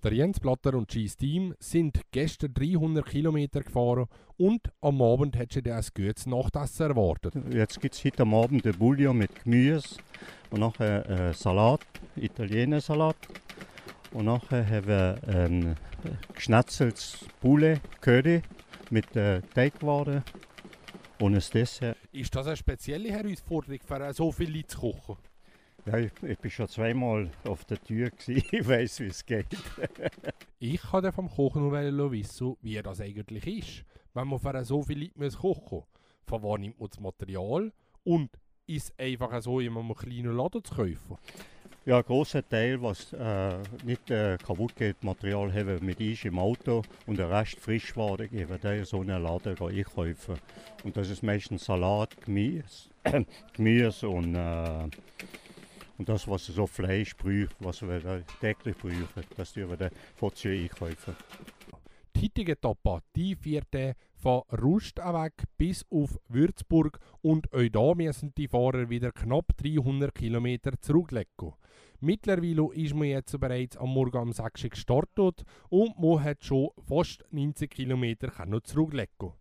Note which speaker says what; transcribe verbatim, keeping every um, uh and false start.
Speaker 1: Der Jens Blatter und sein Team sind gestern dreihundert Kilometer gefahren und am Abend hat sie dann ein gutes Nachtessen erwartet.
Speaker 2: Jetzt gibt es heute am Abend ein Bouillon mit Gemüse und nachher einen Salat, Italiener-Salat. Und nachher haben wir ein geschnetzeltes Poulet Curry mit äh, Teigwaren und ein Dessert.
Speaker 1: Ist das eine spezielle Herausforderung, für so viele Leute zu kochen?
Speaker 2: Ja, ich, ich bin schon zweimal auf der Tür gewesen. Ich weiss, wie es geht.
Speaker 1: Ich wollte vom Kochen nur wissen, wie das eigentlich ist, wenn man für so viele Leute kochen muss. Von wo nimmt man das Material und ist es einfach so, in einem kleinen Laden zu kaufen?
Speaker 2: Ja, ein grosser Teil, was äh, nicht äh, kaputt geht, Material haben wir mit uns im Auto und der Rest Frischware geben wir in so einen Laden einkaufen. Und das ist meistens Salat, Gemüse, Gemüse und, äh, und das, was so Fleisch braucht, was wir täglich brauchen, das tun wir dann von zu einkaufen.
Speaker 1: Die heutige Etappe, die führt von Rust weg bis auf Würzburg und auch da müssen die Fahrer wieder knapp dreihundert Kilometer zurücklegen. Mittlerweile ist man jetzt bereits am Morgen um sechs Uhr gestartet und man hat schon fast neunzig Kilometer zurücklegen.